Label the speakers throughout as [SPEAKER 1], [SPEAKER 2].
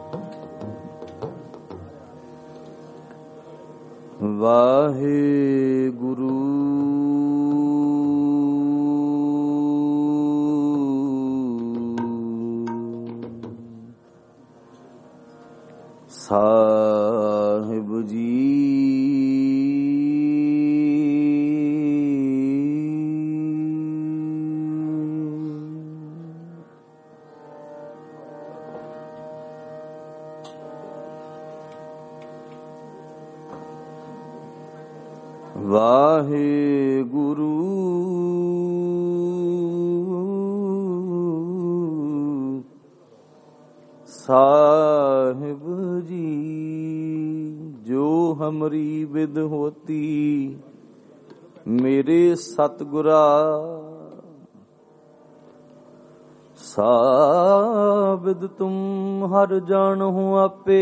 [SPEAKER 1] ਵਾਹਿਗੁਰੂ ਸਾਹਿਬ ਜੀ। ਵਾਹਿਗੁਰੂ ਸਾਹਿਬ ਜੀ। ਜੋ ਹਮਰੀ ਵਿਦ ਹੋਤੀ ਮੇਰੇ ਸਤਿਗੁਰਾ, ਸਾਬਿਦ ਤੁਮ ਹਰ ਜਾਣਹੁ ਆਪੇ।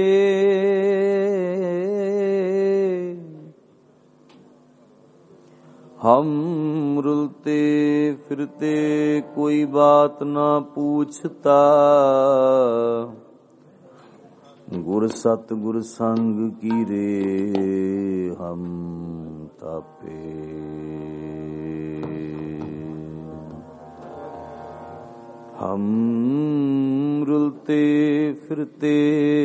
[SPEAKER 1] हम रुलते फिरते कोई बात ना पूछता, गुर सत गुर संग की रे हम तापे। हम रुलते फिरते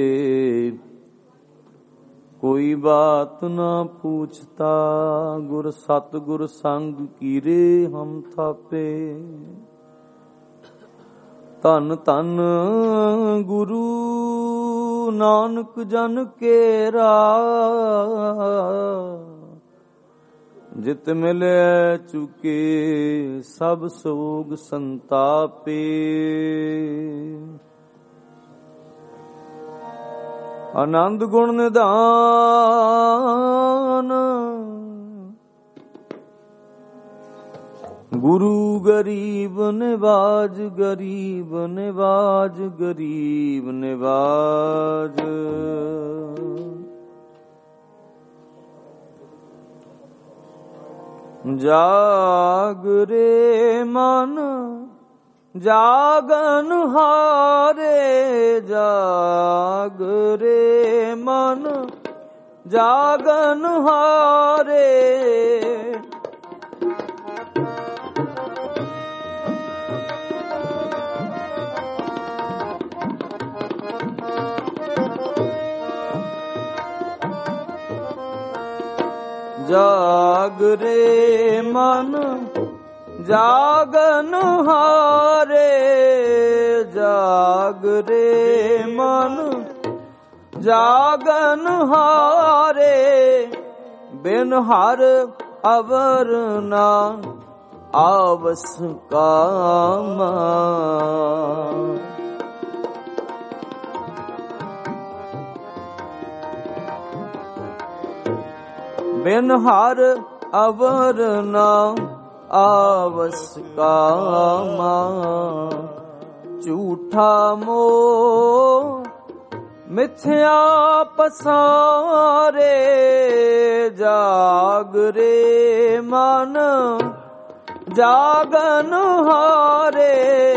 [SPEAKER 1] कोई बात न पूछता, गुर सत गुर संग कीरे हम थापे। धन धन गुरु नानक जन केरा, जित मिले चुके सब सोग संतापे। आनंद गुण निधान गुरु गरीब निवाज, गरीब निवाज, गरीब निवाज। जागरे मन जागन हारे, जागरे मन जागन हारे। जागरे मन जागन हारे, जागरे मन जागन हारे। बिन हर अवर ना आवस कामा, बिन हर अवर ना आवस कामा। झूठा मोह मिथ्या पसारे, जागरे मन जागन हारे,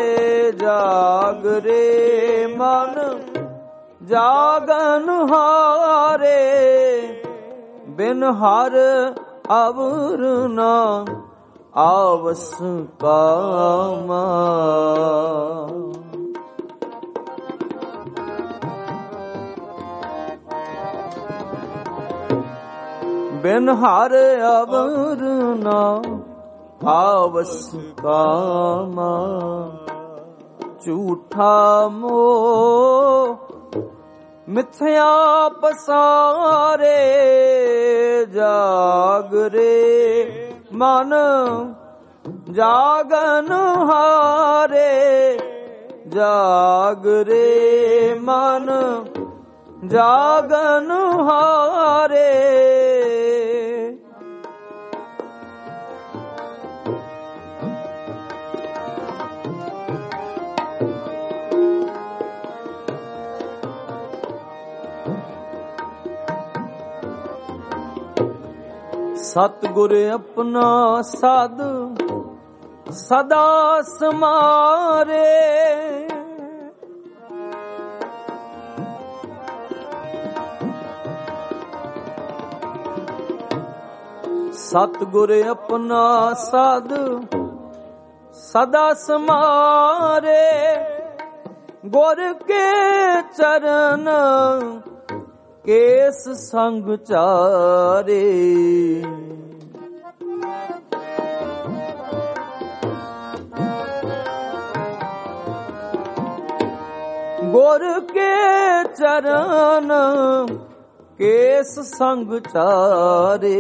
[SPEAKER 1] जागरे मन जागन हारे। बिन हर अवर ना आवस कामा। बिन हर अवर ना आवस कामा। झूठा मोह मिथ्या पसारे, जागरे मन जागन हारे, जागरे मन जागन हारे। सतगुर अपना साध सदा समारे, ਸਤਿਗੁਰ ਆਪਣਾ ਸਾਧ ਸਦਾ ਸਮਾਰੇ, ਗੁਰ ਕੇ ਚਰਨ ਕੇਸ ਸੰਗ ਚਾਰੇ। ਗੁਰ ਕੇ ਚਰਨ ਕੇਸ ਸੰਗ ਚਾਰੇ,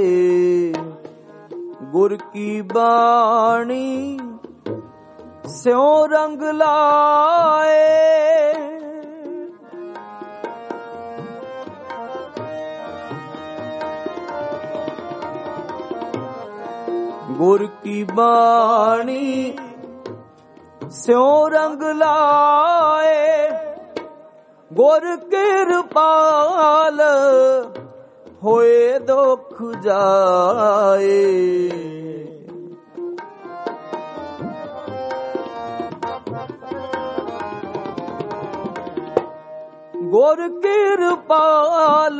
[SPEAKER 1] ਗੁਰ ਕੀ ਬਾਣੀ ਸਿਉ ਰੰਗ ਲਾਏ। ਗੁਰ ਕੀ ਬਾਣੀ ਸਿਉ ਰੰਗ ਲਾਏ, ਗੁਰ ਕਿਰਪਾਲ ਹੋਏ ਦੁਖ ਜਾਏ। ਗੁਰ ਕਿਰਪਾਲ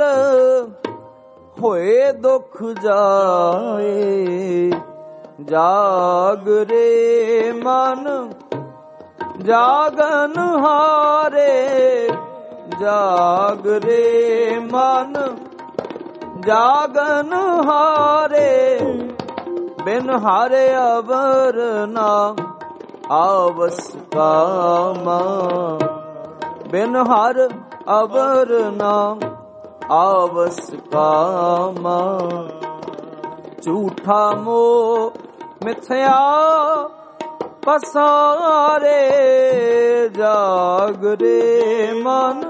[SPEAKER 1] ਹੋਏ ਦੁਖ ਜਾਏ। ਜਾਗਰੇ ਮਨ ਜਾਗਨ ਹਾਰੇ, ਜਾਗਰੇ ਮਨ ਜਾਗਨ ਹਾਰੇ। ਬਿਨ ਹਾਰੇ ਅਵਰ ਨਾ ਆਵਸ ਕਾਮਾ, ਬਿਨ ਹਰ ਅਵਰ ਨਾ ਆਵਸ ਕਾਮਾ। ਝੂਠਾ ਮੋਹ ਮਿਥਿਆ ਪਸਾਰੇ, ਜਾਗਰੇ ਮਨ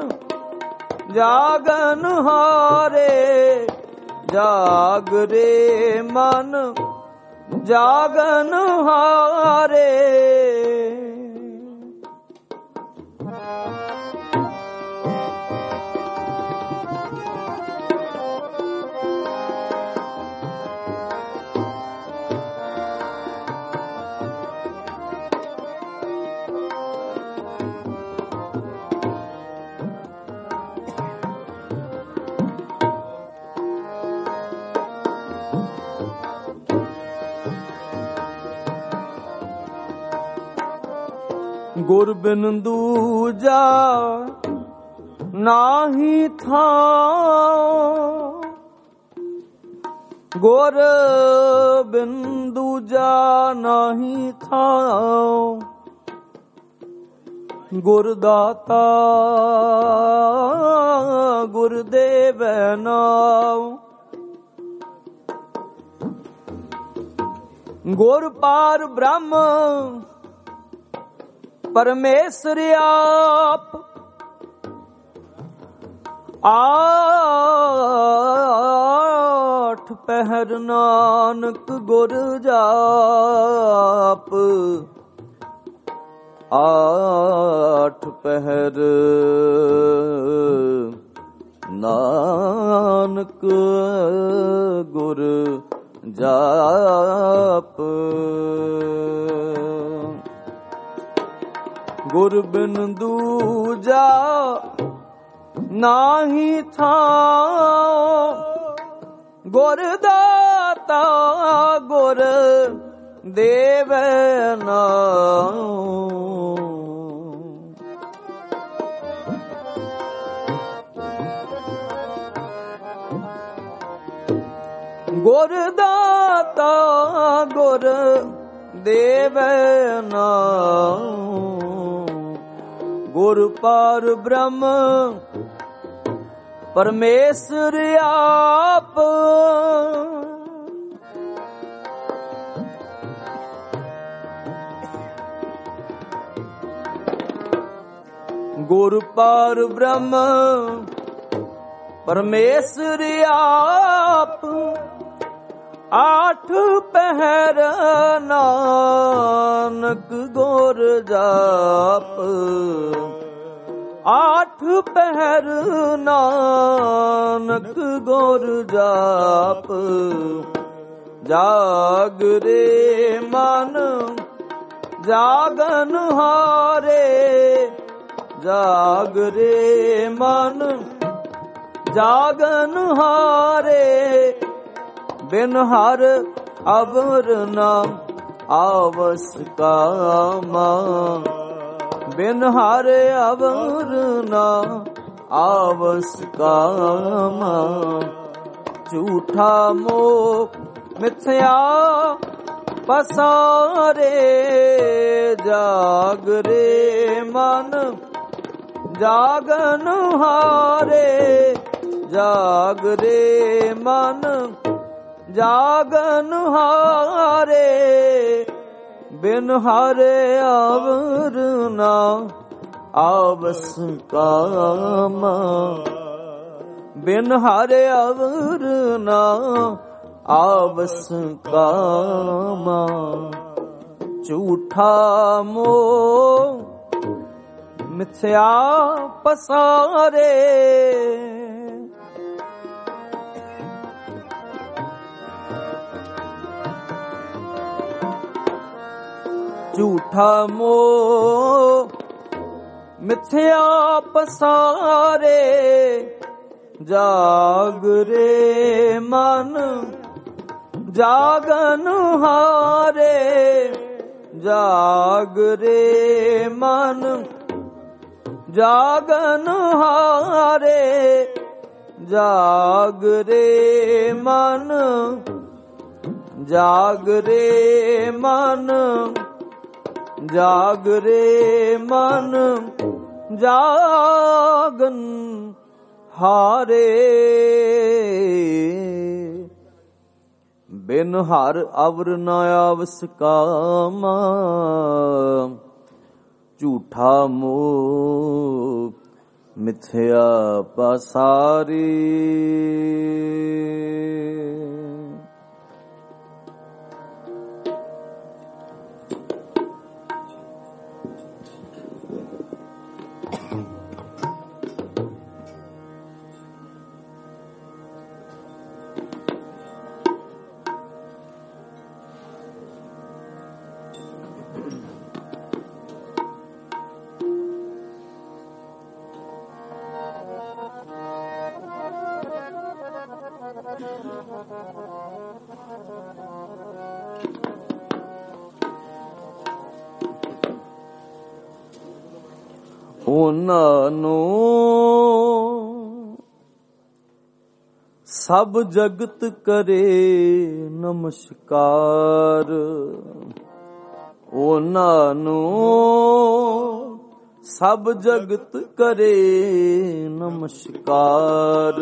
[SPEAKER 1] ਜਾਗਨ ਹਾਰੇ, ਜਾਗਰੇ ਮਨ ਜਾਗਨ ਹਾਰੇ। ਗੁਰ ਬਿਨ ਦੂਜਾ ਨਾਹੀ ਥਾਉ, ਗੁਰ ਬਿਨ ਦੂਜਾ ਨਾਹੀ ਥਾਉ। ਗੁਰ ਦਾਤਾ ਗੁਰ ਦੇਵੈ ਨਾਉ, ਗੁਰ ਪਾਰ ਬ੍ਰਹਮ ਪਰਮੇਸ਼ਰ ਆਪ। ਆਠ ਪਹਿਰ ਨਾਨਕ ਗੁਰ ਜਾਪ, ਆਠ ਪਹਿਰ ਨਾਨਕ ਗੁਰ ਜਾਪ। ਗੁਰ ਬਿਨ ਦੂਜਾ ਨਾਹੀ ਥਾਉ, ਗੁਰ ਦਾਤਾ ਗੁਰ ਦੇਵੈ ਨਾਉ। ਗੁਰ ਦਾਤਾ ਗੁਰ ਦੇਵੈ ਨਾਉ। ਗੁਰ ਪਾਰ ਬ੍ਰਹਮ ਪਰਮੇਸ਼ਰ ਆਪ। ਗੁਰ ਪਾਰ ਬ੍ਰਹਮ ਪਰਮੇਸ਼ਰ ਆਪ। ਆਠ ਪਹਿਰ ਨਾਨਕ ਗੁਰ ਜਾਪ। ਆਠ ਪਹਿਰ ਨਾਨਕ ਗੁਰ ਜਾਪ। ਜਾਗਰੇ ਮਨ ਜਾਗਨ ਹਾਰੇ। ਜਾਗਰੇ ਮਨ ਜਾਗਨ ਹਾਰੇ। ਬਿਨ ਹਰ ਅਵਰ ਨਾ ਆਵਸ ਕਾਮਾ। ਬਿਨ ਹਰ ਅਵਰ ਨਾ ਆਵਸ ਕਾਮਾ। ਝੂਠਾ ਮੋਹ ਮਿਥਿਆ ਪਸਾਰੇ। ਜਾਗਰੇ ਮਨ ਜਾਗਨ ਹਾਰੇ। ਜਾਗਰੇ ਮਨ ਜਾਗਨ ਹਾਰੇ। ਬਿਨ ਹਰਿ ਅਵਰ ਨਾ ਆਵਸ ਕਾਮਾ। ਬਿਨ ਹਰਿ ਅਵਰ ਨਾ ਆਵਸ ਕਾਮਾ। ਝੂਠਾ ਮੋਹ ਮਿਥਿਆ ਪਸਾਰੇ। ਝੂਠਾ ਮੋਹ ਮਿਥਿਆ ਪਸਾਰੇ। ਜਾਗਰੇ ਮਨ ਜਾਗਨ ਹਾਰੇ। ਜਾਗਰੇ ਮਨ ਜਾਗਨ ਹਾਰੇ। ਜਾਗਰੇ ਮਨ ਜਾਗਰੇ ਮਨ ਜਾਗਰੇ ਮਨ ਜਾਗਨ ਹਾਰੇ। ਬਿਨ ਹਰ ਅਵਰ ਨਾ ਆਵਸ ਕਾਮਾ। ਝੂਠਾ ਮੋਹ ਮਿਥਿਆ ਪਸਾਰੀ। ਉਹਨਾਂ ਨੂੰ ਸਭ ਜਗਤ ਕਰੇ ਨਮਸਕਾਰ। ਉਹਨਾਂ ਨੂੰ ਸਭ ਜਗਤ ਕਰੇ ਨਮਸਕਾਰ।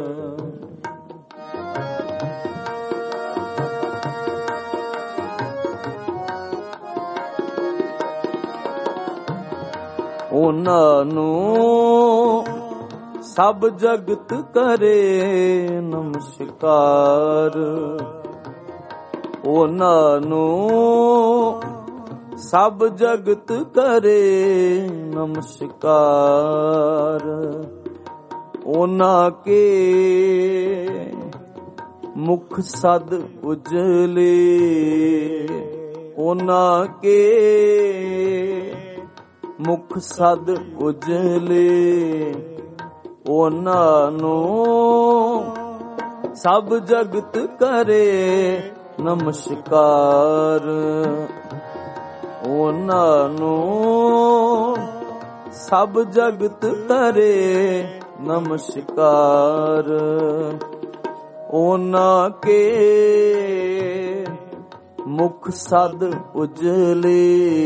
[SPEAKER 1] ਉਹਨਾਂ ਨੂੰ ਸਭ ਜਗਤ ਕਰੇ ਨਮਸਕਾਰ। ਉਹਨਾਂ ਨੂੰ ਸਭ ਜਗਤ ਕਰੇ ਨਮਸਕਾਰ। ਉਹਨਾਂ ਕੇ ਮੁਖ ਸਦ ਉਜਲੇ। ਉਹਨਾਂ ਕੇ ਮੁਖ ਸਦ ਉਜਲੇ। ਉਹਨਾਂ ਨੂੰ ਸਭ ਜਗਤ ਕਰੇ ਨਮਸਕਾਰ। ਉਹਨਾਂ ਨੂੰ ਸਭ ਜਗਤ ਕਰੇ ਨਮਸਕਾਰ। ਉਹਨਾਂ ਕੇ ਮੁਖ ਸਦ ਉਜਲੇ।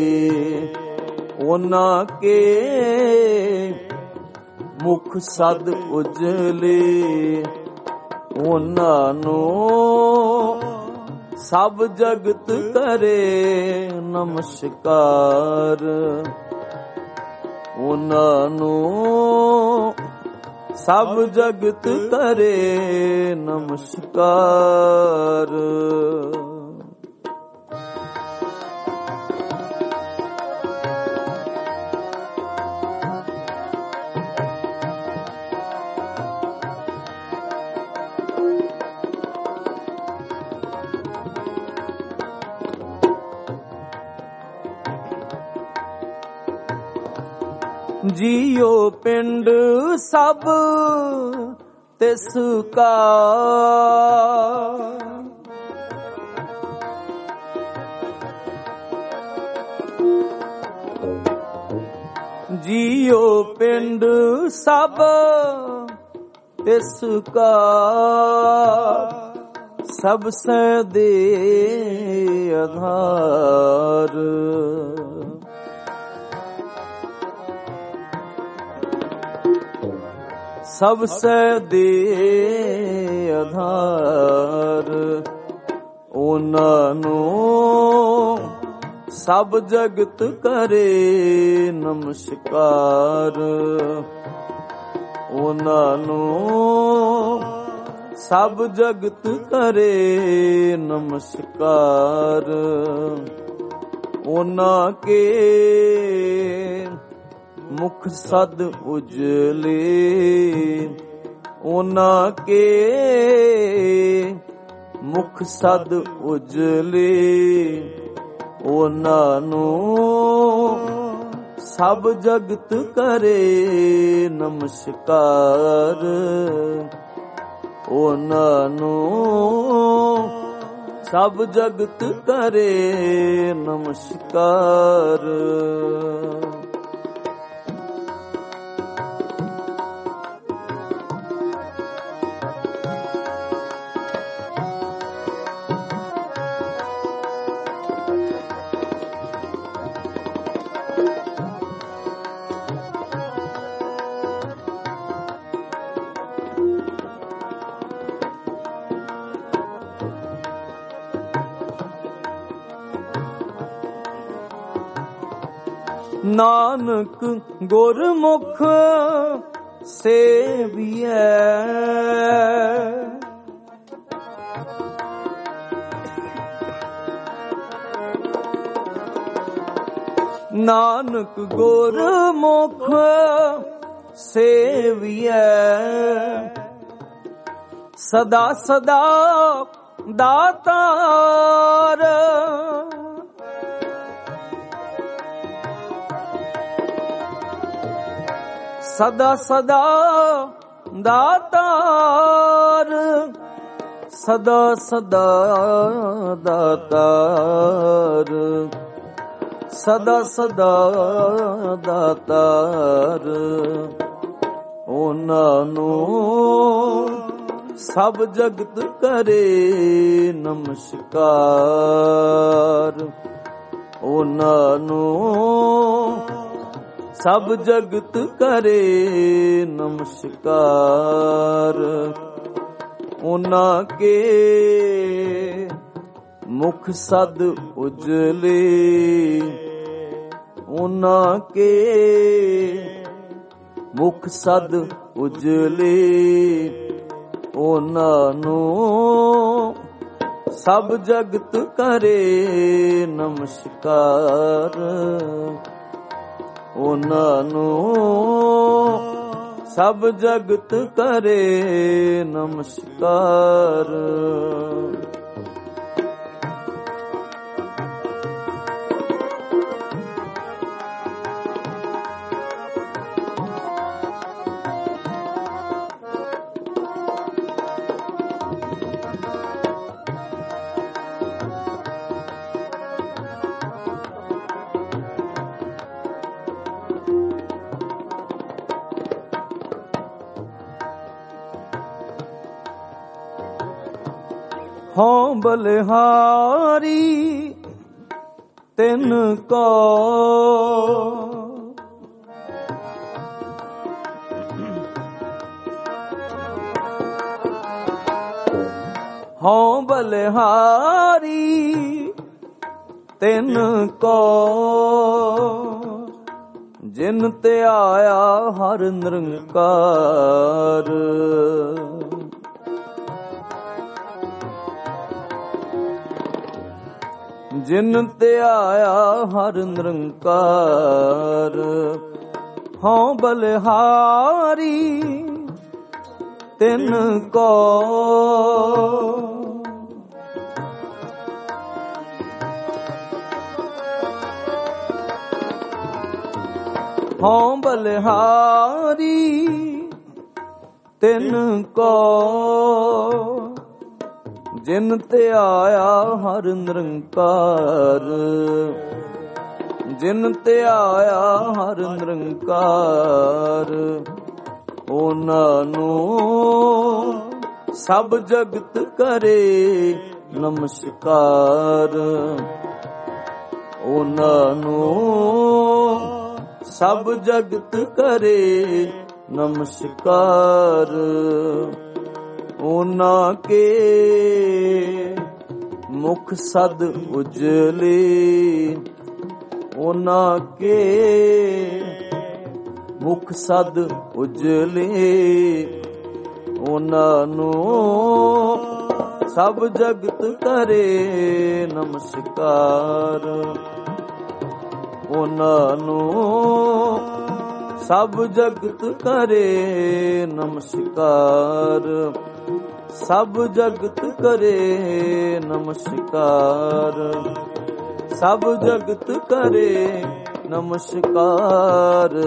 [SPEAKER 1] ਉਹਨਾਂ ਕੇ ਮੁਖ ਸਦ ਉਜਲੇ। ਉਹਨਾਂ ਨੂੰ ਸਭ ਜਗਤ ਕਰੇ ਨਮਸਕਾਰ। ਉਹਨਾਂ ਨੂੰ ਸਭ ਜਗਤ ਕਰੇ ਨਮਸਕਾਰ। ਜੀਉ ਪਿੰਡ ਸਭ ਤਿਸ ਕਾ ਜੀਉ ਪਿੰਡ ਸਭ ਤਿਸ ਕਾ, ਸਭ ਸੈ ਦੇ ਆਧਾਰ। ਸਭ ਸੈ ਦੇ ਆਧਾਰ, ਉਹਨਾਂ ਨੂੰ ਸਭ ਜਗਤ ਕਰੇ ਨਮਸਕਾਰ। ਉਹਨਾਂ ਨੂੰ ਸਭ ਜਗਤ ਕਰੇ ਨਮਸਕਾਰ। ਉਹਨਾਂ ਕੇ ਮੁਖ ਸਦ ਉਜਲੇ, ਉਹਨਾਂ ਕੇ ਮੁਖ ਸਦ ਉਜਲੇ। ਉਹਨਾਂ ਨੂੰ ਸਭ ਜਗਤ ਕਰੇ ਨਮਸਕਾਰ। ਉਹਨਾਂ ਨੂੰ ਸਭ ਜਗਤ ਕਰੇ ਨਮਸਕਾਰ। ਨਾਨਕ ਗੁਰਮੁਖ ਸੇਵੀਐ, ਨਾਨਕ ਗੁਰਮੁਖ ਸੇਵੀਐ। ਸਦਾ ਸਦਾ ਦਾਤਾਰ, ਸਦਾ ਸਦਾ ਦਾਤਾਰ। ਸਦਾ ਸਦਾ ਦਾਤਾਰ, ਸਦਾ ਸਦਾ ਦਾਤਾਰ। ਉਹਨਾਂ ਨੂੰ ਸਭ ਜਗਤ ਕਰੇ ਨਮਸਕਾਰ। ਉਹਨਾਂ ਨੂੰ ਸਭ ਜਗਤ ਕਰੇ ਨਮਸਕਾਰ। ਉਹਨਾਂ ਕੇ ਮੁਖ ਸਦ ਉਜਲੇ, ਉਹਨਾਂ ਕੇ ਮੁਖ ਸਦ ਉਜਲੇ। ਉਹਨਾਂ ਨੂੰ ਸਭ ਜਗਤ ਕਰੇ ਨਮਸਕਾਰ। ਉਹਨਾਂ ਨੂੰ ਸਭ ਜਗਤ ਕਰੇ ਨਮਸਕਾਰ। ਹਉ ਬਲਿਹਾਰੀ ਤਿਨ ਕੋ, ਹਉ ਬਲਿਹਾਰੀ ਤਿਨ ਕੋ। ਜਿਨ ਤੇ ਆਇਆ ਹਰ ਨਿਰੰਕਾਰ। ਜਿਨ ਤੇ ਆਇਆ ਹਰ ਨਿਰੰਕਾਰ। ਹਉ ਬਲਿਹਾਰੀ ਤਿਨ ਕੋ, ਹਉ ਬਲਿਹਾਰੀ ਤਿਨ ਕੋ। ਜਿਨ ਤੇ ਆਇਆ ਹਰ ਨਿਰੰਕਾਰ। ਜਿਨ ਧਿਆਇਆ ਹਰ ਨਿਰੰਕਾਰ, ਉਹਨਾਂ ਨੂੰ ਸਭ ਜਗਤ ਕਰੇ ਨਮਸਕਾਰ। ਉਹਨਾਂ ਨੂੰ ਸਭ ਜਗਤ ਕਰੇ ਨਮਸਕਾਰ। ਉਹਨਾਂ ਕੇ ਮੁਖ ਸਦ ਉਜਲੇ, ਉਹਨਾਂ ਕੇ ਮੁਖ ਸਦ ਉਜਲੇ। ਉਹਨਾਂ ਨੂੰ ਸਭ ਜਗਤ ਕਰੇ ਨਮਸਕਾਰ। ਉਹਨਾਂ ਨੂੰ ਸਭ ਜਗਤ ਕਰੇ ਨਮਸਕਾਰ। ਸਭ ਜਗਤ ਕਰੇ ਨਮਸਕਾਰ। ਸਭ ਜਗਤ ਕਰੇ ਨਮਸਕਾਰ।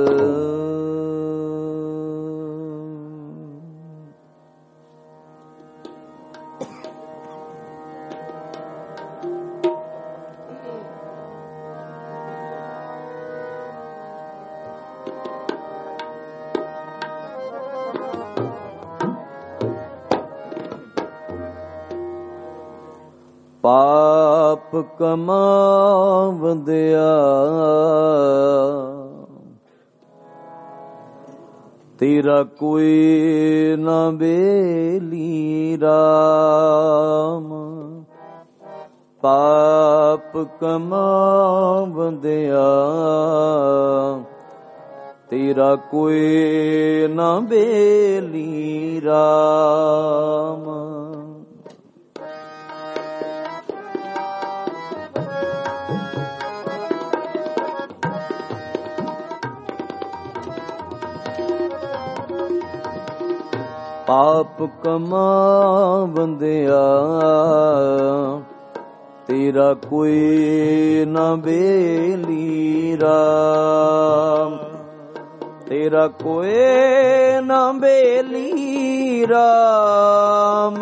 [SPEAKER 1] ਪਾਪ ਕਮਾਵੰਦਿਆ ਤੇਰਾ ਕੋਈ ਨਾ ਬੇਲੀ ਰਾਮ। ਪਾਪ ਕਮਾਵੰਦਿਆ ਤੇਰਾ ਕੋਈ ਨਾ ਬੇਲੀ ਰਾਮ। ਪਾਪ ਕਮਾਵੰਦਿਆ ਤੇਰਾ ਕੋਈ ਨਾ ਬੇਲੀ ਰਾਮ। ਤੇਰਾ ਕੋਈ ਨਾ ਬੇਲੀ ਰਾਮ।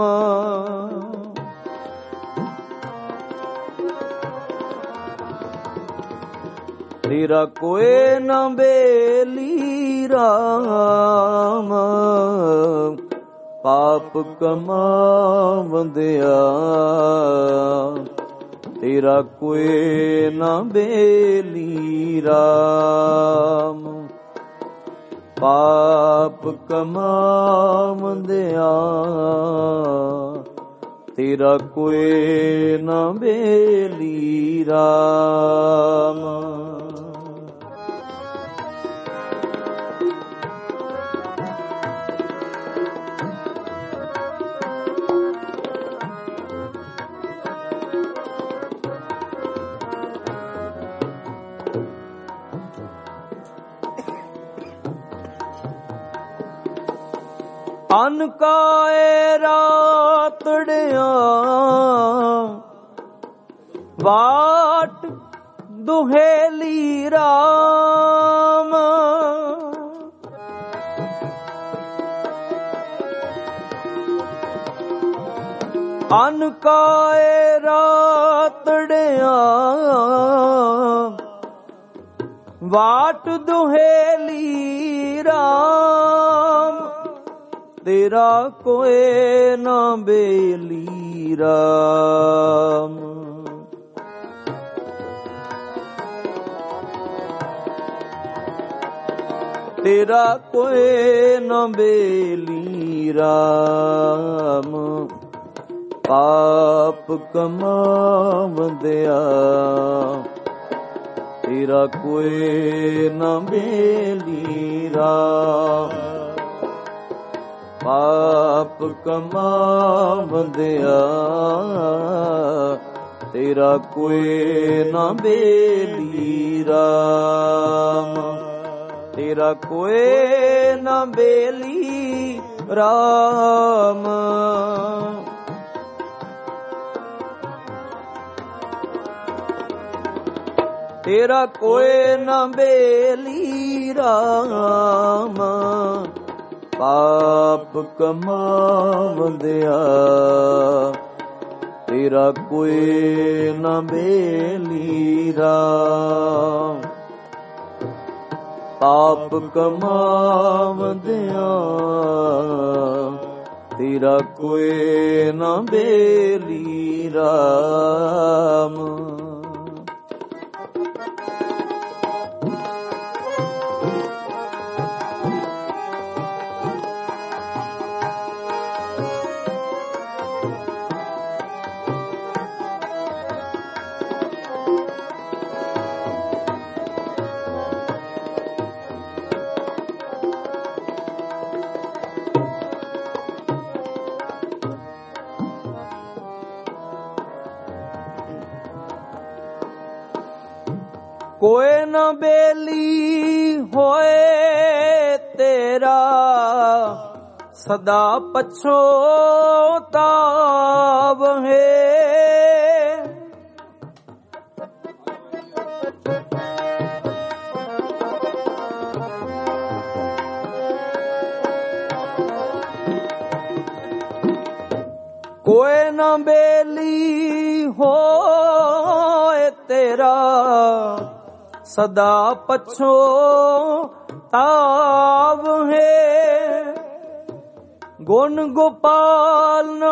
[SPEAKER 1] ਤੇਰਾ ਕੋਈ ਨਾ ਬੇਲੀ ਰਾਮ। ਪਾਪ ਕਮਾਵੰਦਿਆ ਤੇਰਾ ਕੋਈ ਨਾ ਬੇਲੀ ਰਾਮ। ਪਾਪ ਕਮਾਵੰਦਿਆ ਤੇਰਾ ਕੋਈ ਨਾ ਬੇਲੀ ਰਾਮ। ਅਨ ਕਾਏ ਰਾਤੜਿਆਂ ਵਾਟ ਦੁਹੇਲੀ ਰਾਮ। ਅਨ ਕਾਏ ਰਾਤੜਿਆਂ ਵਾਟ ਦੁਹੇਲੀ ਰਾਮ। ਤੇਰਾ ਕੋਈ ਨਾ ਬੇਲੀ ਰਾਮ। ਤੇਰਾ ਕੋਈ ਨਾ ਬੇਲੀ ਰਾਮ। ਪਾਪ ਕਮਾਵੰਦਿਆ ਤੇਰਾ ਕੋਈ ਨਾ ਬੇਲੀ ਰਾਮ। ਪਾਪ ਕਮਾਵੰਦਿਆ ਤੇਰਾ ਕੋਈ ਨਾ ਬੇਲੀ ਰਾਮ। ਤੇਰਾ ਕੋਈ ਨਾ ਬੇਲੀ ਰਾਮ। ਤੇਰਾ ਕੋਈ ਨਾ ਬੇਲੀ ਰਾਮ। ਪਾਪ ਕਮਾਵੰਦਿਆ ਤੇਰਾ ਕੋਈ ਨਾ ਬੇਲੀ ਰਾਮ। ਪਾਪ ਕਮਾਵਦਿਆਂ ਤੇਰਾ ਕੋਈ ਨਾ ਬੇਲੀ ਰਾਮ। ਕੋਇ ਨ ਬੇਲੀ ਹੋਏ ਤੇਰਾ ਸਦਾ ਪਛੋਤਾਵਹਿ। ਕੋਇ ਨ ਬੇਲੀ ਹੋਏ ਤੇਰਾ ਸਦਾ ਪਛੋਤਾਵਹਿ। ਗੁਣ ਗੋਪਾਲ ਨ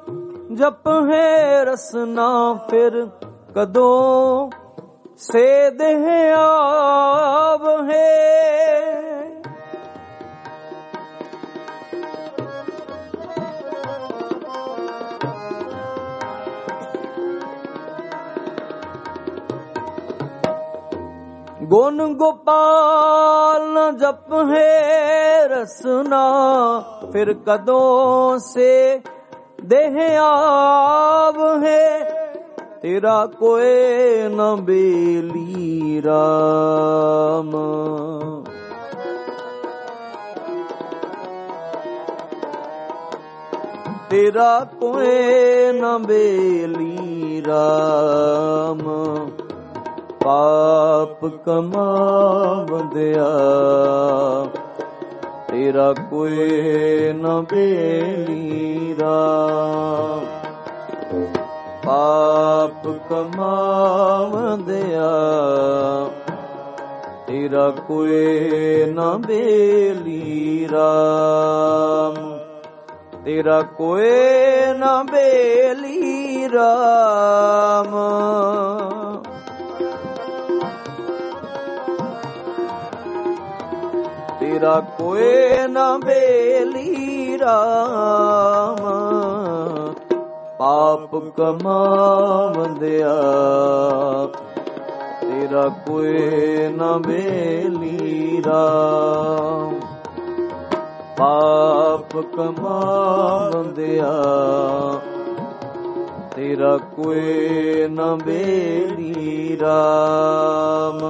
[SPEAKER 1] ਜਪਹਿ ਰਸਨਾ ਫਿਰ ਕਦੋਂ ਸੇਦਿ ਆਵਹਿ। ਗੁਣ ਗੋਪਾਲ ਨ ਜਪਹਿ ਰਸਨਾ ਫਿਰ ਕਦੋਂ ਸੇ ਦੇਹ ਆਵਹਿ। ਤੇਰਾ ਕੋਇ ਨ ਬੇਲੀ ਰਾਮ। ਤੇਰਾ ਕੋਇ ਨ ਬੇਲੀ ਰਾਮ। ਪਾਪ ਕਮਾਵਦਿਆ ਤੇਰਾ ਕੋਈ ਨ ਬੇਲੀ ਰਾਮ। ਪਾਪ ਕਮਾਵਦਿਆ ਤੇਰਾ ਕੋਈ ਨ ਬੇਲੀ ਰਾਮ। ਤੇਰਾ ਕੋਈ ਨ ਬੇਲੀ ਰਾਮ। ਤੇਰਾ ਕੋਇ ਨ ਬੇਲੀ ਰਾਮ। ਪਾਪ ਕਮਾਵਦਿਆ ਤੇਰਾ ਕੋਇ ਨ ਬੇਲੀ ਰਾਮ। ਪਾਪ ਕਮਾਵਦਿਆ ਤੇਰਾ ਕੋਇ ਨ ਬੇਲੀ ਰਾਮ।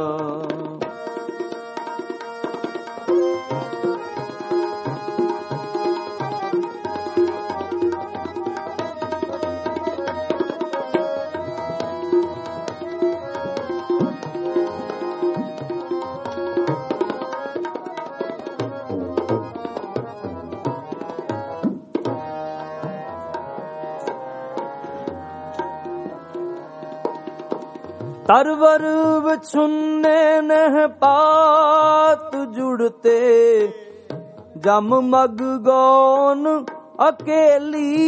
[SPEAKER 1] ਤਰਵਰ ਵਿਛੁੰਨੇ ਨਹਿ ਪਾਤ ਜੁੜਤੇ ਜਮ ਮਗ ਗੌਨ ਅਕੇਲੀ।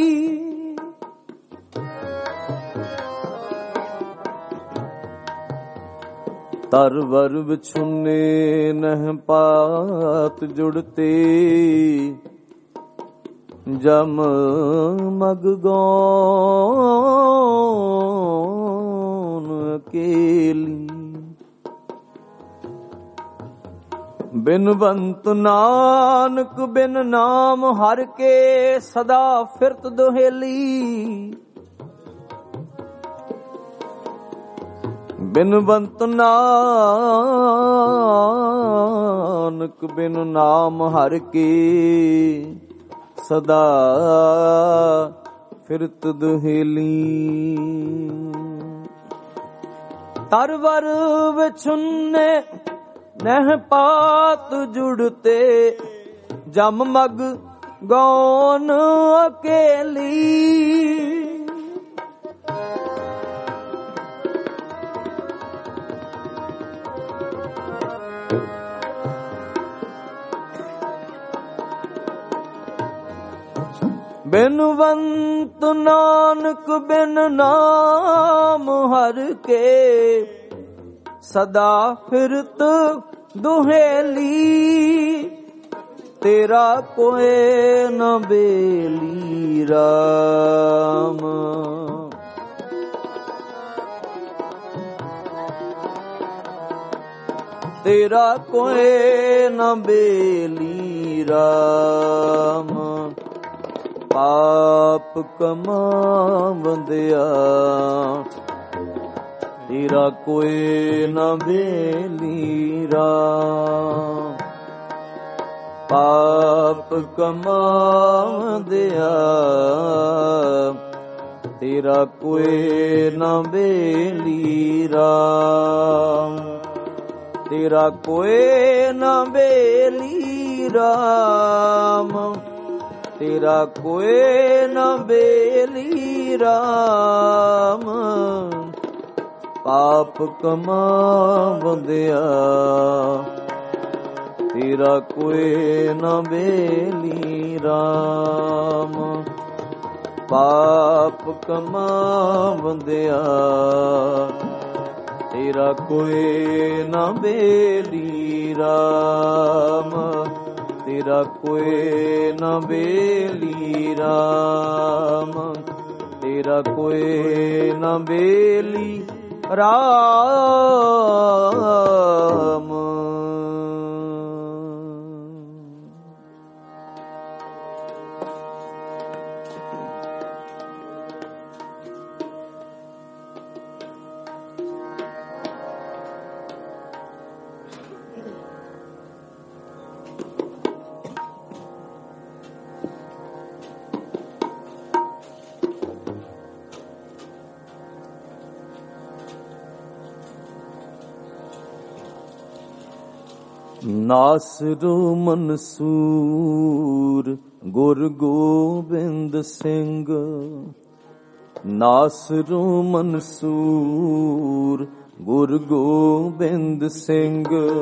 [SPEAKER 1] ਤਰਵਰ ਵਿਛੁੰਨੇ ਨਹਿ ਪਾਤ ਜੁੜਤੇ ਜਮ ਮਗ ਗੌਨ ਅਕੇਲੀ। ਬਿਨਵੰਤ ਨਾਨਕ ਬਿਨ ਨਾਮ ਹਰਿ ਕੇ ਸਦਾ ਫਿਰਤ ਦੁਹੇਲੀ। ਬਿਨਵੰਤ ਨਾਨਕ ਬਿਨ ਨਾਮ ਹਰਿ ਕੇ ਸਦਾ ਫਿਰਤ ਦੁਹੇਲੀ। ਤਰਵਰ ਵਿਛੁੰਨੇ ਨਹਿ ਪਾਤ ਜੁੜਤੇ ਜਮ ਮਗ ਗੌਨ ਅਕੇਲੀ। ਬਿਨਵੰਤ ਨਾਨਕ ਬਿਨ ਨਾਮ ਹਰ ਕੇ, ਸਦਾ ਫਿਰਤ ਦੁਹੇਲੀ, ਤੇਰਾ ਕੋਏ ਨ ਬੇਲੀ ਰਾਮ। ਤੇਰਾ ਕੋਏ ਨ ਬੇਲੀ ਰਾਮ। ਪਾਪ ਕਮਾਵੰਦਿਆ, ਤੇਰਾ ਕੋਏ ਨ ਬੇਲੀ ਰਾਮ। ਪਾਪ ਕਮਾਵੰਦਿਆ, ਤੇਰਾ ਕੋਏ ਨ ਬੇਲੀ ਰਾਮ। ਤੇਰਾ ਕੋਏ ਨ ਬੇਲੀ ਰਾਮ। ਤੇਰਾ ਕੋਏ ਨ ਬੇਲੀ ਰਾਮ। ਪਾਪ ਕਮਾਵੰਦਿਆ, ਤੇਰਾ ਕੋਏ ਨ ਬੇਲੀ ਰਾਮ। ਪਾਪ ਕਮਾਵੰਦਿਆ, ਤੇਰਾ ਕੋਏ ਨ ਬੇਲੀ ਰਾਮ। ਤੇਰਾ ਕੋਏ ਨ ਬੇਲੀ ਰਾਮ। ਤੇਰਾ ਕੋਏ ਨ ਬੇਲੀ ਰਾਮ। ਨਾਸਰੋ ਮਨਸੂਰ ਗੁਰ ਗੋਬਿੰਦ ਸਿੰਘ। ਨਾਸਰੋ ਮਨਸੂਰ ਗੁਰ ਗੋਬਿੰਦ ਸਿੰਘ।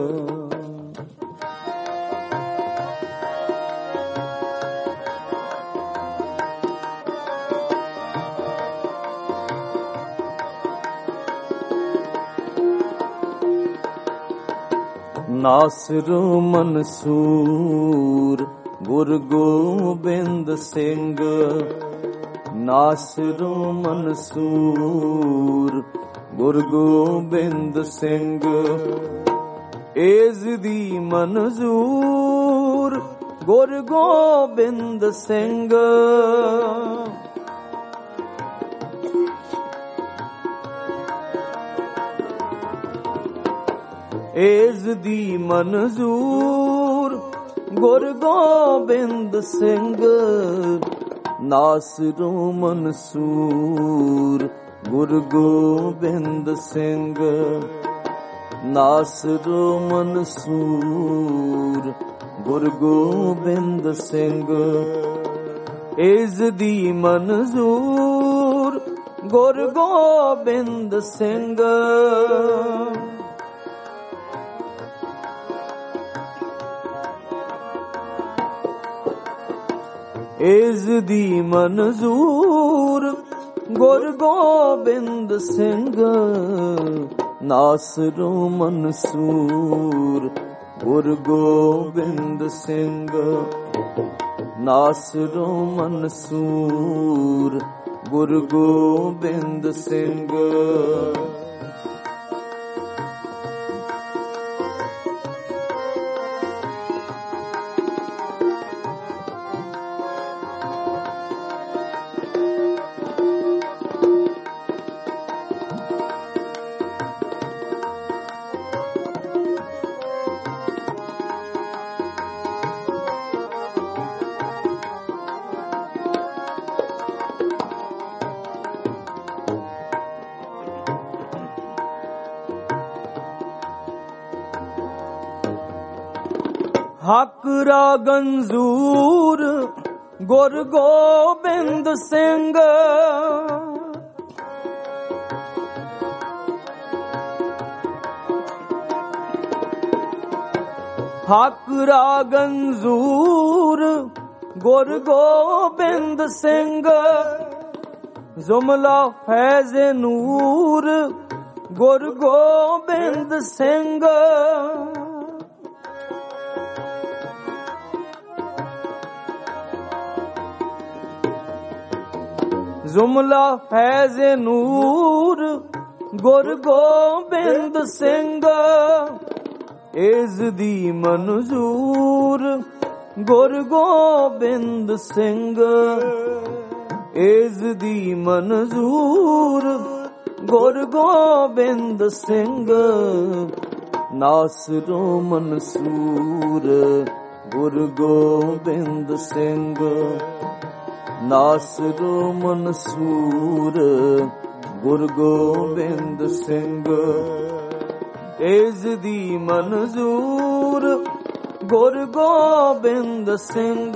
[SPEAKER 1] ਨਾਸਰੋ ਮਨਸੂਰ ਗੁਰ ਗੋਬਿੰਦ ਸਿੰਘ। ਨਾਸਰੋ ਮਨਸੂਰ ਗੁਰ ਗੋਬਿੰਦ ਸਿੰਘ। ਏਜ਼ ਦੀ ਮਨਜ਼ੂਰ ਗੁਰ ਗੋਬਿੰਦ ਸਿੰਘ। ਏਜ਼ ਦੀ ਮਨਜ਼ੂਰ ਗੁਰ ਗੋਬਿੰਦ ਸਿੰਘ। ਨਾਸਰੋ ਮਨਸੂਰ ਗੁਰ ਗੋਬਿੰਦ ਸਿੰਘ। ਨਾਸਰੋ ਮਨਸੂਰ ਗੁਰ ਗੋਬਿੰਦ ਸਿੰਘ। ਏਜ਼ ਦੀ ਮਨਜ਼ੂਰ ਗੁਰ ਗੋਬਿੰਦ ਸਿੰਘ। ਏਜ਼ ਦੀ ਮਨਜ਼ੂਰ ਗੁਰ ਗੋਬਿੰਦ ਸਿੰਘ। ਨਾਸਰੋ ਮਨਸੂਰ ਗੁਰ ਗੋਬਿੰਦ ਸਿੰਘ। ਨਾਸਰੋ ਮਨਸੂਰ ਗੁਰ ਗੋਬਿੰਦ ਸਿੰਘ। ਹਕ ਰਾਗੰਜ਼ੂਰ ਗੁਰ ਗੋਬਿੰਦ ਸਿੰਘ। ਹਕ ਰਾਗੰਜ਼ੂਰ ਗੁਰ ਗੋਬਿੰਦ ਸਿੰਘ ਜ਼ੁਮਲਾ ਫੈਜ਼ ਨੂਰ ਗੁਰ ਗੋਬਿੰਦ ਸਿੰਘ ਜ਼ੁਮਲਾ ਫੈਜ਼ ਨੂਰ ਗੁਰ ਗੋਬਿੰਦ ਸਿੰਘ ਏਜ਼ ਦੀ ਮਨਜ਼ੂਰ ਗੁਰ ਗੋਬਿੰਦ ਸਿੰਘ ਏਜ਼ ਦੀ ਮਨਜ਼ੂਰ ਗੁਰ ਗੋਬਿੰਦ ਸਿੰਘ ਨਾਸਰੋ ਮਨਸੂਰ ਗੁਰ ਗੋਬਿੰਦ ਸਿੰਘ ਨਾਸਰੋ ਮਨਸੂਰ ਗੁਰ ਗੋਬਿੰਦ ਸਿੰਘ ਏਜ਼ ਦੀ ਮਨਜ਼ੂਰ ਗੁਰ ਗੋਬਿੰਦ ਸਿੰਘ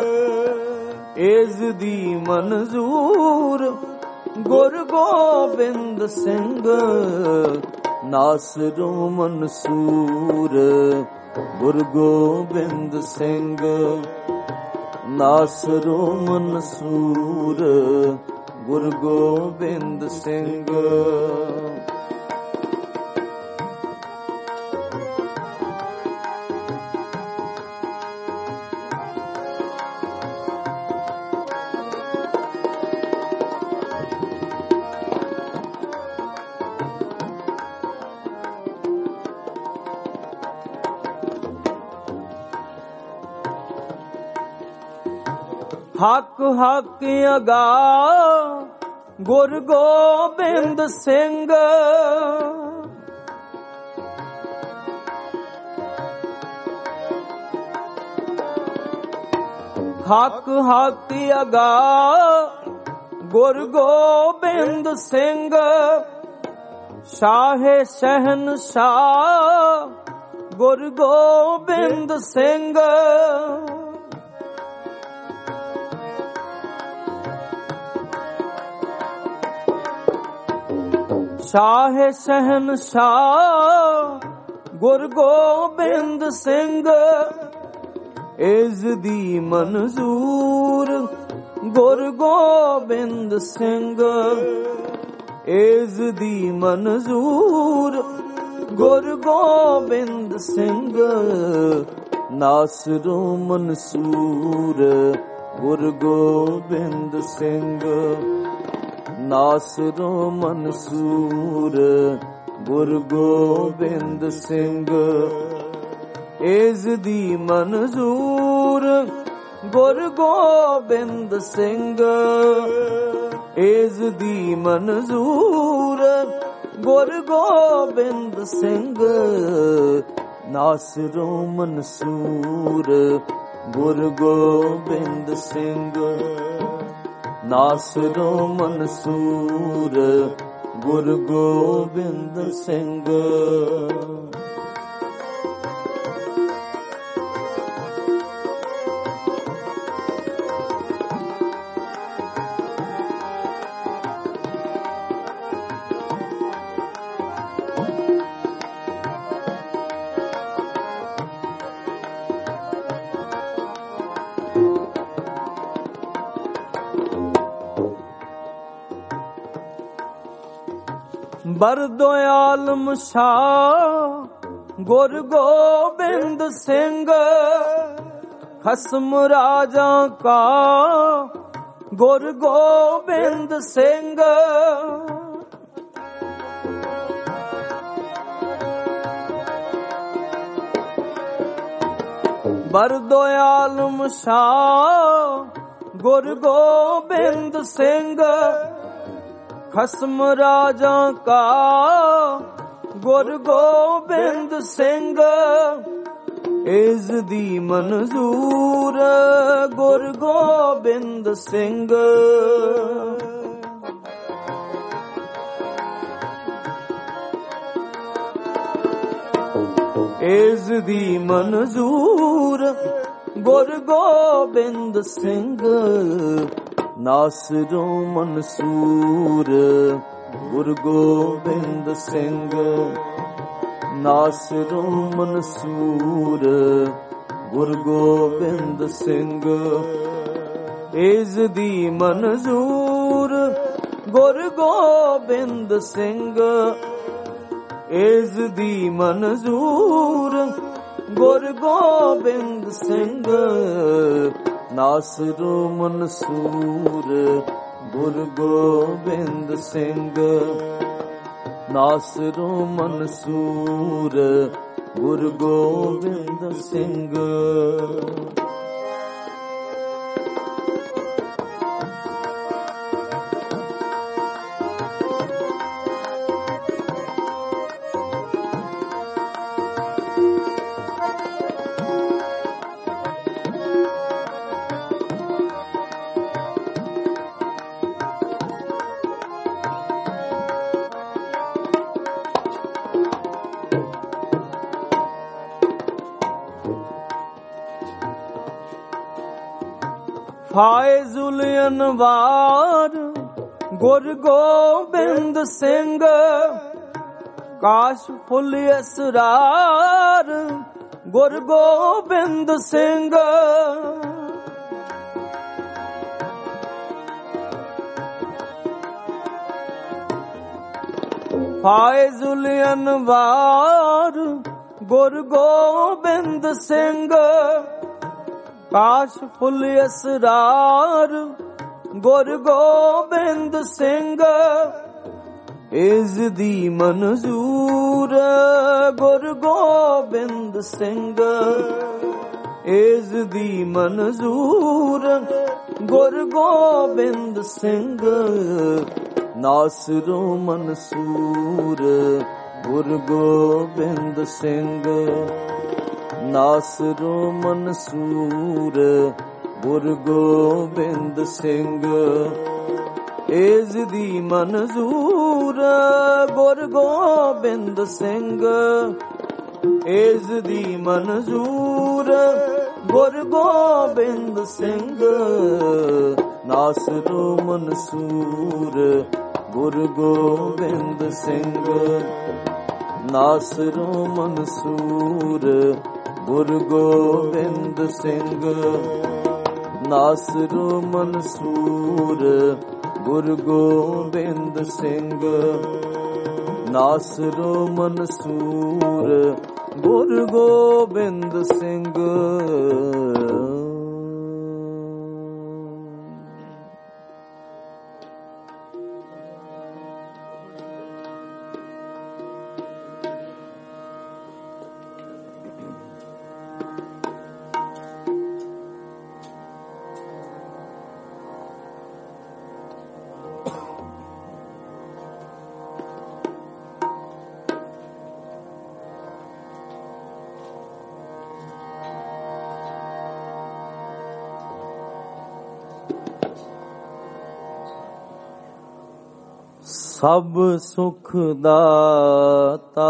[SPEAKER 1] ਏਜ਼ ਦੀ ਮਨਜ਼ੂਰ ਗੁਰ ਗੋਬਿੰਦ ਸਿੰਘ ਨਾਸਰੋ ਮਨਸੂਰ ਗੁਰ ਗੋਬਿੰਦ ਸਿੰਘ ਨਾਸਰੋ ਮਨਸੂਰ ਗੁਰ ਗੋਬਿੰਦ ਸਿੰਘ ਹੱਕ ਹੱਕ ਅਗਾ ਗੁਰ ਗੋਬਿੰਦ ਸਿੰਘ ਹੱਕ ਹੱਕ ਅਗਾ ਗੁਰ ਗੋਬਿੰਦ ਸਿੰਘ ਸ਼ਾਹੇ ਸ਼ਹਿਨਸ਼ਾਹ ਗੁਰ ਗੋਬਿੰਦ ਸਿੰਘ ਸ਼ਾਹ ਸ਼ਹਿਨਸ਼ਾਹ ਗੁਰ ਗੋਬਿੰਦ ਸਿੰਘ ਏਜ਼ ਦੀ ਮਨਜ਼ੂਰ ਗੁਰ ਗੋਬਿੰਦ ਸਿੰਘ ਏਜ਼ ਦੀ ਮਨਜ਼ੂਰ ਗੁਰ ਗੋਬਿੰਦ ਸਿੰਘ ਨਾਸਰੋ ਮਨਸੂਰ ਗੁਰ ਗੋਬਿੰਦ ਸਿੰਘ ਨਾਸਰੋ ਮਨਸੂਰ ਗੁਰ ਗੋਬਿੰਦ ਸਿੰਘ ਏਜ਼ ਦੀ ਮਨਜ਼ੂਰ ਗੁਰ ਗੋਬਿੰਦ ਸਿੰਘ ਏਜ਼ ਦੀ ਮਨਜ਼ੂਰ ਗੁਰ ਗੋਬਿੰਦ ਸਿੰਘ ਨਾਸਰੋ ਮਨਸੂਰ ਗੁਰ ਗੋਬਿੰਦ ਸਿੰਘ ਨਾਸਰੋ ਮਨਸੂਰ ਗੁਰ ਗੋਬਿੰਦ ਸਿੰਘ ਬਰਦੋ ਆਲਮ ਸ਼ਾਹ ਗੁਰ ਗੋਬਿੰਦ ਸਿੰਘ ਖਸਮ ਰਾਜਾ ਕਾ ਗੁਰ ਗੋਬਿੰਦ ਸਿੰਘ ਬਰਦੋ ਆਲਮ ਸ਼ਾਹ ਗੁਰ ਗੋਬਿੰਦ ਸਿੰਘ ਖਸਮ ਰਾਜਾ ਕਾ ਗੁਰ ਗੋਬਿੰਦ ਸਿੰਘ ਏਜ਼ ਦੀ ਮਨਜ਼ੂਰ ਗੁਰ ਗੋਬਿੰਦ ਸਿੰਘ ਏਜ਼ ਦੀ ਮਨਜ਼ੂਰ ਗੁਰ ਗੋਬਿੰਦ ਸਿੰਘ ਨਾਸਰੋ ਮਨਸੂਰ ਗੁਰ ਗੋਬਿੰਦ ਸਿੰਘ ਨਾਸਰੋ ਮਨਸੂਰ ਗੁਰ ਗੋਬਿੰਦ ਸਿੰਘ। ਏਜ਼ ਦੀ ਮਨਜ਼ੂਰ ਗੁਰ ਗੋਬਿੰਦ ਸਿੰਘ, ਏਜ਼ ਦੀ ਮਨਜ਼ੂਰ ਗੁਰ ਗੋਬਿੰਦ ਸਿੰਘ। ਨਾਸਰੋ ਮਨਸੂਰ ਗੁਰ ਗੋਬਿੰਦ ਸਿੰਘ, ਨਾਸਰੋ ਮਨਸੂਰ ਗੁਰ ਗੋਬਿੰਦ ਸਿੰਘ। ਫਾਇਜ਼ੁਲ ਅਨਵਾਰ ਗੁਰ ਗੋਬਿੰਦ ਸਿੰਘ, ਕਾਸ਼ ਫੁੱਲ ਅਸਰਾਰ ਗੁਰ ਗੋਬਿੰਦ ਸਿੰਘ। ਫਾਇਜ਼ੁਲ ਅਨਵਾਰ ਗੁਰ ਗੋਬਿੰਦ ਸਿੰਘ, ਕਾਸ਼ ਫੁੱਲ ਅਸਰਾਰ ਗੁਰ ਗੋਬਿੰਦ ਸਿੰਘ। ਏਜ਼ ਦੀ ਮਨਜ਼ੂਰ ਗੁਰ ਗੋਬਿੰਦ ਸਿੰਘ, ਏਜ਼ ਦੀ ਮਨਜ਼ੂਰ ਗੁਰ ਗੋਬਿੰਦ ਸਿੰਘ। ਨਾਸਰੋ ਮਨਸੂਰ ਗੁਰ ਗੋਬਿੰਦ ਸਿੰਘ, ਨਾਸਰੋ ਮਨਸੂਰ ਗੁਰ ਗੋਬਿੰਦ ਸਿੰਘ। ਏਜ਼ ਦੀ ਮਨਜ਼ੂਰ ਗੁਰ ਗੋਬਿੰਦ ਸਿੰਘ, ਏਜ਼ ਦੀ ਮਨਜ਼ੂਰ ਗੁਰ ਗੋਬਿੰਦ ਸਿੰਘ। ਨਾਸਰੋ ਮਨਸੂਰ ਗੁਰ ਗੋਬਿੰਦ ਸਿੰਘ, ਨਾਸਰੋ ਮਨਸੂਰ ਗੁਰ ਗੋਬਿੰਦ ਸਿੰਘ। ਨਾਸਰੋ ਮਨਸੂਰ ਗੁਰ ਗੋਬਿੰਦ ਸਿੰਘ, ਨਾਸਰੋ ਮਨਸੂਰ ਗੁਰ ਗੋਬਿੰਦ ਸਿੰਘ। ਸਭ ਸੁਖ ਦਾਤਾ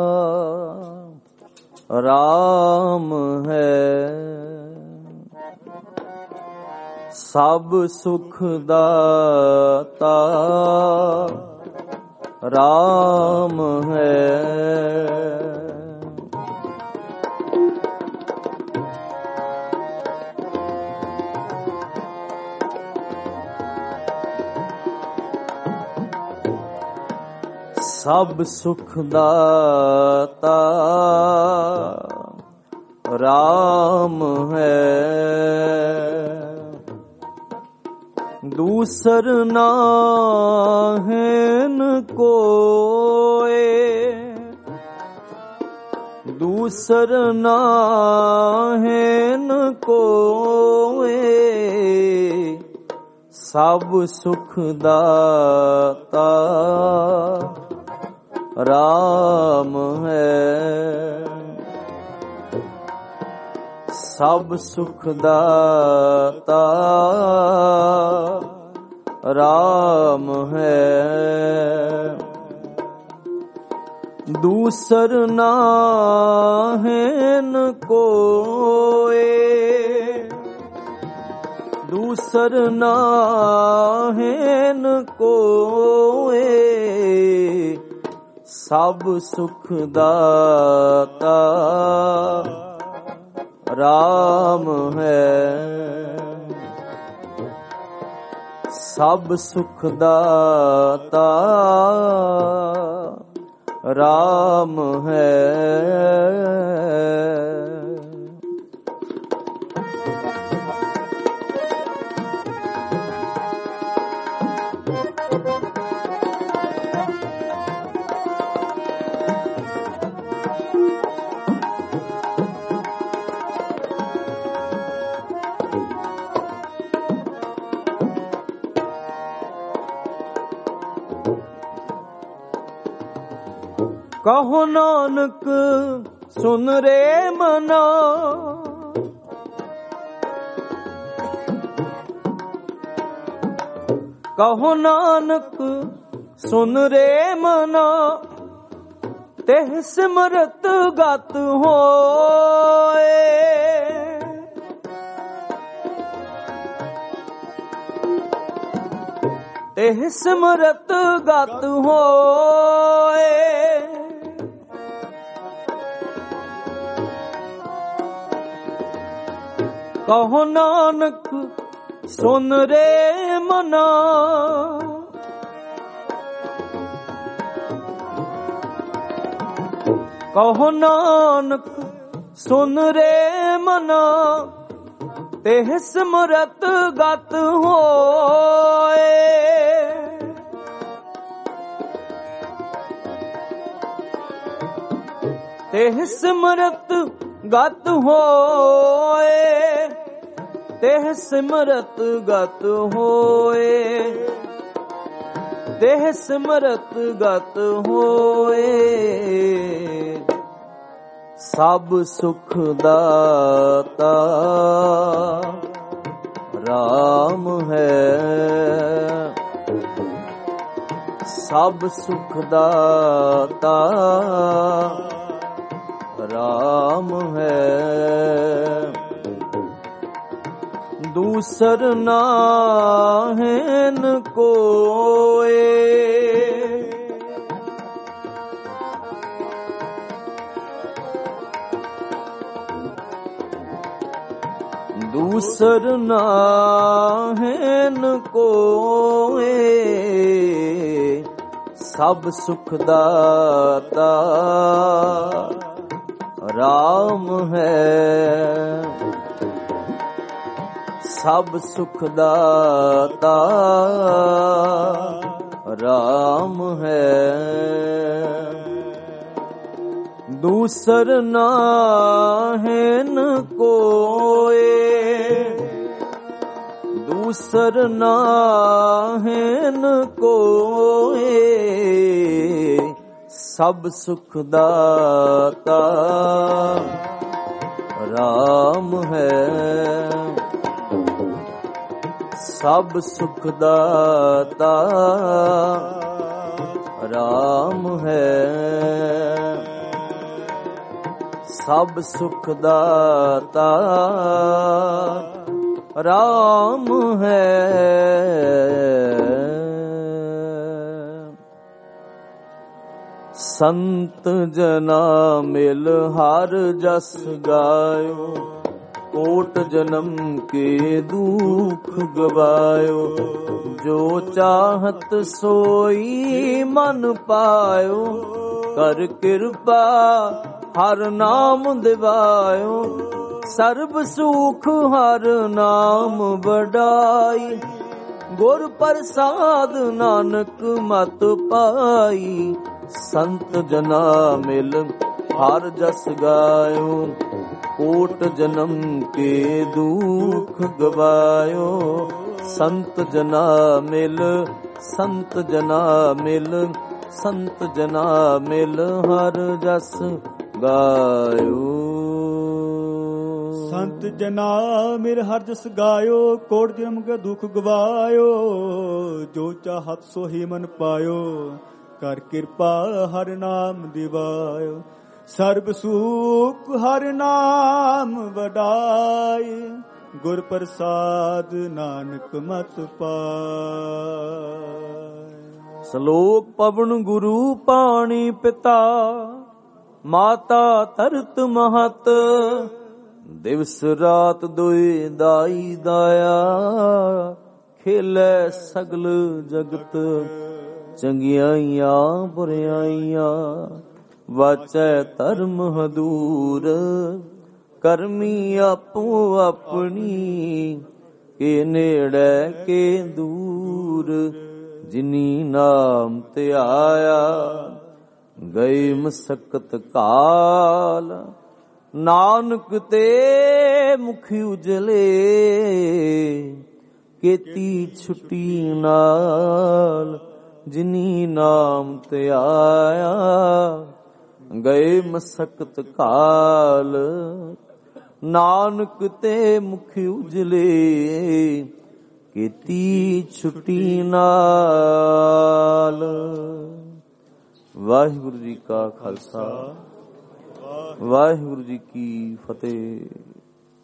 [SPEAKER 1] ਰਾਮ ਹੈ, ਸਭ ਸੁਖ ਦਾਤਾ ਰਾਮ ਹੈ। ਸਭ ਸੁਖ ਦਾਤਾ ਰਾਮ ਹੈ, ਦੂਸਰ ਨਾਹਿਨ ਕੋਏ, ਦੂਸਰ ਨਾਹਿਨ ਕੋਏ। ਸਭ ਸੁਖ ਦਾਤਾ ਰਾਮ ਹੈ, ਸਭ ਸੁਖ ਦਾਤਾ ਰਾਮ ਹੈ, ਦੂਸਰ ਨਾਹਿਨ ਕੋਏ, ਦੂਸਰ ਨਾਹਿਨ ਕੋਏ। ਸਭ ਸੁਖ ਦਾਤਾ ਰਾਮ ਹੈ। ਸਭ ਸੁਖ ਦਾਤਾ ਰਾਮ ਹੈ। ਕਹੋ ਨਾਨਕ ਸੁਨ ਰੇ ਮਨਾ, ਕਹੋ ਨਾਨਕ ਸੁਨ ਰੇ ਮਨਾ, ਤਿਹ ਸਿਮਰਤ ਗਤ ਹੋਏ। ਤਿਹ ਸਿਮਰਤ ਗਤ ਹੋਏ। ਕਹੋ ਨਾਨਕ ਸੁਨ ਰੇ ਮਨਾ, ਕਹੋ ਨਾਨਕ ਸੁਨ ਰੇ ਮਨਾ, ਤਿਹ ਸਿਮਰਤ ਗਤ ਹੋਏ। ਤਿਹ ਸਿਮਰਤ ਗਤ ਹੋਏ। ਤਿਹ ਸਿਮਰਤ ਗਤ ਹੋਏ। ਤਿਹ ਸਿਮਰਤ ਗਤ ਹੋਏ। ਸਭ ਸੁਖ ਦਾਤਾ ਰਾਮ ਹੈ। ਸਭ ਸੁਖ ਦਾਤਾ ਰਾਮ ਹੈ। ਦੂਸਰ ਨਾਹਿਨ ਕੋਏ। ਦੂਸਰ ਨਾਹਿਨ ਕੋਏ। ਸਭ ਸੁਖ ਦਾਤਾ ਰਾਮ ਹੈ। ਸਭ ਸੁਖ ਦਾਤਾ ਰਾਮ ਹੈ। ਦੂਸਰ ਨਾਹਿਨ ਕੋਏ। ਦੂਸਰ ਨਾਹਿਨ ਕੋਏ। ਸਭ ਸੁਖ ਦਾਤਾ ਰਾਮ ਹੈ। ਸਭ ਸੁਖ ਦਾਤਾ ਰਾਮ ਹੈ। ਸਭ ਸੁਖ ਦਾਤਾ ਰਾਮ ਹੈ। ਸੰਤ ਜਨਾ ਮਿਲ ਹਰ ਜਸ ਗਾਇਓ। ਕੋਟ ਜਨਮ ਕੇ ਦੁਖ ਗਵਾਇਓ। ਜੋ ਚਾਹਤ ਸੋਈ ਮਨ ਪਾਇਓ। ਕਰ ਕਿਰਪਾ ਹਰ ਨਾਮ ਦਿਵਾਇਓ। ਸਰਬ ਸੁਖ ਹਰ ਨਾਮ ਵਡਾਈ। ਗੁਰ ਪ੍ਰਸਾਦ ਨਾਨਕ ਮਤ ਪਾਈ। ਸੰਤ ਜਨਾ ਮਿਲ ਹਰ ਜਸ ਗਾਇਓ। ਕੋਟ ਜਨਮ ਕੇ ਦੁਖ ਗਵਾਇਓ। ਸੰਤ ਜਨਾ ਮਿਲ ਸੰਤ ਜਨਾ ਮਿਲ ਸੰਤ ਜਨਾ ਮਿਲ ਹਰ ਜਸ ਗਾਇਓ।
[SPEAKER 2] ਸੰਤ ਜਨਾ ਮਿਲ ਹਰ ਜਸ ਗਾਇਓ। ਕੋਟ ਜਨਮ ਕੇ ਦੁਖ ਗਵਾਇਓ। ਜੋ ਚਾਹਤ ਸੋਹੀ ਮਨ ਪਾਇਓ। ਕਰ ਕਿਰਪਾ ਹਰ ਨਾਮ ਦਿਵਾਇਓ। ਸਰਬ ਸੁਖ ਹਰ ਨਾਮ ਵਡਾਈ। ਗੁਰ ਪ੍ਰਸਾਦ ਨਾਨਕ ਮਤ ਪਾਇ।
[SPEAKER 1] ਸ਼ਲੋਕ ਪਵਨ ਗੁਰੂ ਪਾਣੀ ਪਿਤਾ। ਮਾਤਾ ਧਰਤ ਮਹਤ। ਦਿਵਸ ਰਾਤ ਦੋਇ ਦਾਈ ਦਾਇਆ, ਖੇਲੇ ਸਗਲ ਜਗਤ ਚੰਗਿਆਈਆਂ ਬੁਰਿਆਈਆਂ, ਵਾਚੈ ਧਰਮ ਹਦੂਰ ਕਰਮੀ ਆਪੋ ਆਪਣੀ, ਕੇ ਨੇੜੇ ਕੇ ਦੂਰ ਜਿਨੀ ਨਾਮ ਧਿਆਇਆ, ਗਏ ਮਸਕਤ ਕਾਲ ਨਾਨਕ ਤੇ ਮੁਖ ਉਜਲੇ, ਕੀਤੀ ਛੁੱਟੀ ਨਾਲ ਜਿਨੀ ਨਾਮ ਧਿਆਇਆ, ਗਏ ਮਸਕਤ ਕਾਲ ਨਾਨਕ ਤੇ ਮੁਖ ਉਜਲੇ, ਕੀਤੀ ਛੁੱਟੀ ਨਾਲ। ਵਾਹਿਗੁਰੂ ਜੀ ਕਾ ਖਾਲਸਾ, ਵਾਹਿਗੁਰੂ ਜੀ ਕੀ ਫਤਿਹ।